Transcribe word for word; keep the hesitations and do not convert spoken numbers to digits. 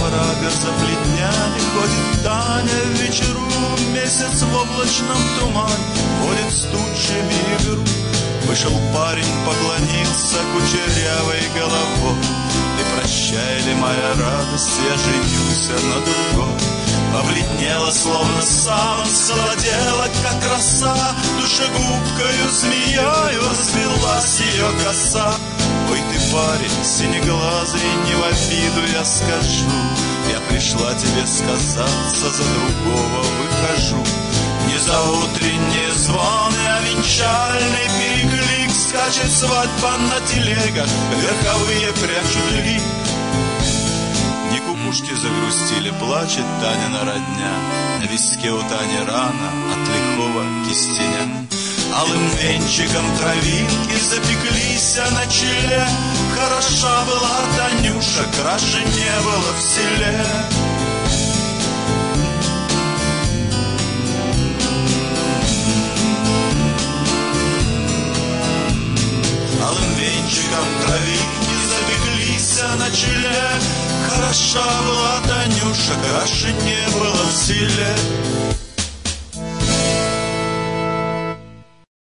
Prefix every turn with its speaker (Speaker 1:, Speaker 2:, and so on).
Speaker 1: оврага за плетнями ходит Таня в вечеру, месяц в облачном тумане ходит с тучами игру. Вышел парень, поклонился кучерявой головой: ты прощай ли, моя радость, я женюся на другой. Побледнела, словно саван, солодела, как роса, душегубкою змеёю развелась ее коса. Ой ты, парень, синеглазый, не в обиду я скажу, я пришла тебе сказаться, за другого выхожу. Не за утренние звоны, а венчальный переклик, скачет свадьба на телегах, верховые прячут лик. Не кукушки загрустили, плачет Танина родня, на виске у Тани рана от лихого кистеня. Алым венчиком травинки запеклись на челе, хороша была Танюша, краше не было в селе. Алым венчиком травинки запеклись на челе, хороша была Танюша, краше не было в селе.